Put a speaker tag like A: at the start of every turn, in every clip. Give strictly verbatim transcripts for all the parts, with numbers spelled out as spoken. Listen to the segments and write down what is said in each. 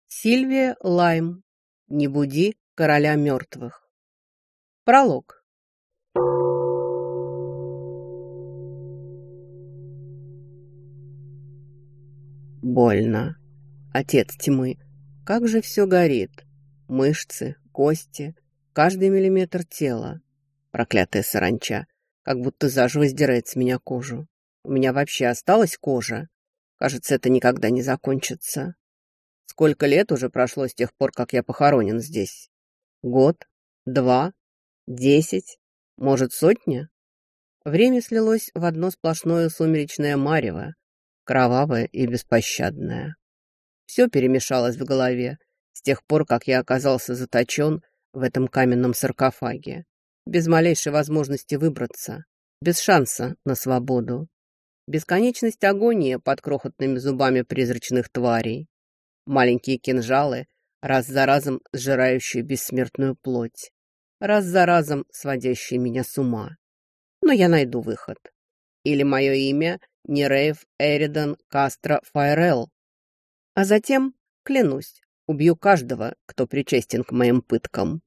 A: Сильвия Лайм. Не буди короля мертвых. Пролог. Больно. Отец тьмы. Как же все горит. Мышцы, кости, каждый миллиметр тела. Проклятая саранча. Как будто заживо сдирает с меня кожу. У меня вообще осталась кожа. Кажется, это никогда не закончится. Сколько лет уже прошло с тех пор, как я похоронен здесь? Год? Два? Десять? Может, сотня? Время слилось в одно сплошное сумеречное марево, кровавое и беспощадное. Все перемешалось в голове с тех пор, как я оказался заточен в этом каменном саркофаге, без малейшей возможности выбраться, без шанса на свободу. Бесконечность агонии под крохотными зубами призрачных тварей. Маленькие кинжалы, раз за разом сжирающие бессмертную плоть, раз за разом сводящие меня с ума. Но я найду выход. Или мое имя Нерейв Эридан Кастро Файрел. А затем, клянусь, убью каждого, кто причастен к моим пыткам.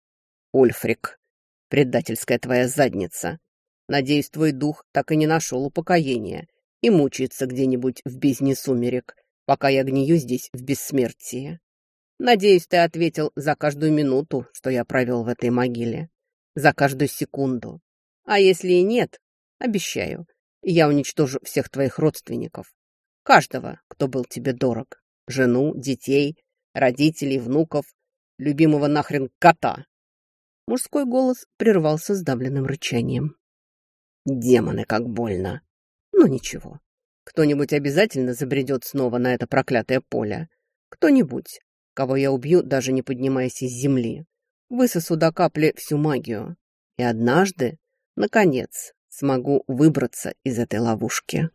A: Ульфрик, предательская твоя задница. Надеюсь, твой дух так и не нашел упокоения и мучается где-нибудь в бездне сумерек, пока я гнию здесь в бессмертии. Надеюсь, ты ответил за каждую минуту, что я провел в этой могиле, за каждую секунду. А если и нет, обещаю, я уничтожу всех твоих родственников, каждого, кто был тебе дорог, жену, детей, родителей, внуков, любимого нахрен кота. Мужской голос прервался сдавленным рычанием. Демоны, как больно. Ну ничего. Кто-нибудь обязательно забредет снова на это проклятое поле. Кто-нибудь, кого я убью, даже не поднимаясь из земли. Высосу до капли всю магию. И однажды, наконец, смогу выбраться из этой ловушки.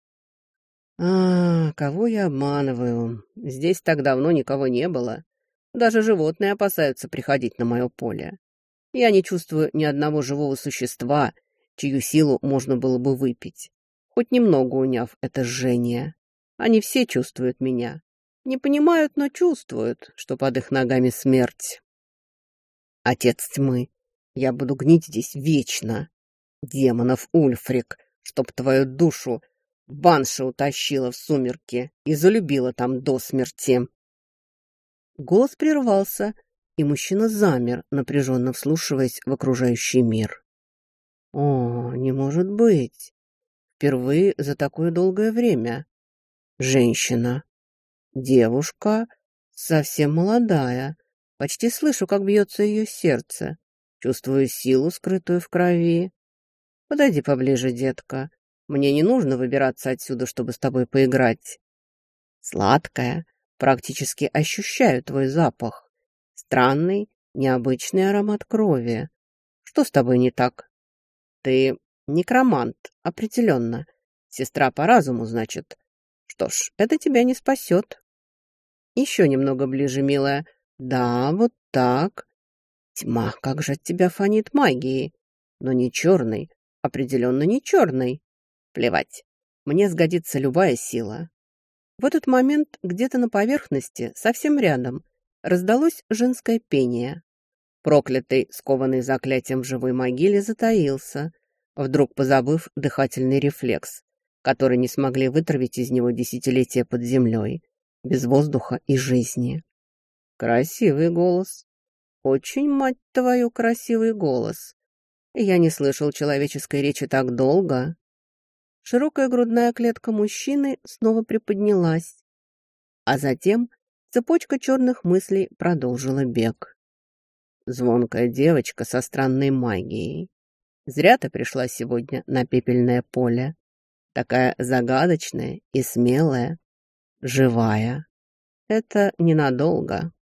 A: А, кого я обманываю? Здесь так давно никого не было. Даже животные опасаются приходить на мое поле. Я не чувствую ни одного живого существа, чью силу можно было бы выпить, хоть немного уняв это жжение. Они все чувствуют меня. Не понимают, но чувствуют, что под их ногами смерть. Отец тьмы, я буду гнить здесь вечно. Демонов Ульфрик, чтоб твою душу банша утащила в сумерки и залюбила там до смерти. Голос прервался, и мужчина замер, напряженно вслушиваясь в окружающий мир. О, не может быть. Впервые за такое долгое время. Женщина. Девушка. Совсем молодая. Почти слышу, как бьется ее сердце. Чувствую силу, скрытую в крови. Подойди поближе, детка. Мне не нужно выбираться отсюда, чтобы с тобой поиграть. Сладкая. Практически ощущаю твой запах. Странный, необычный аромат крови. Что с тобой не так? Ты некромант, определенно. Сестра по разуму, значит. Что ж, это тебя не спасет. Еще немного ближе, милая. Да, вот так. Тьма, как же от тебя фонит магией. Но не черной, определенно не черной. Плевать, мне сгодится любая сила. В этот момент где-то на поверхности, совсем рядом, раздалось женское пение. Проклятый, скованный заклятием в живой могиле, затаился, вдруг позабыв дыхательный рефлекс, который не смогли вытравить из него десятилетия под землей, без воздуха и жизни. Красивый голос. Очень, мать твою, красивый голос. Я не слышал человеческой речи так долго. Широкая грудная клетка мужчины снова приподнялась, а затем цепочка черных мыслей продолжила бег. Звонкая девочка со странной магией. Зря ты пришла сегодня на пепельное поле. Такая загадочная и смелая, живая. Это ненадолго.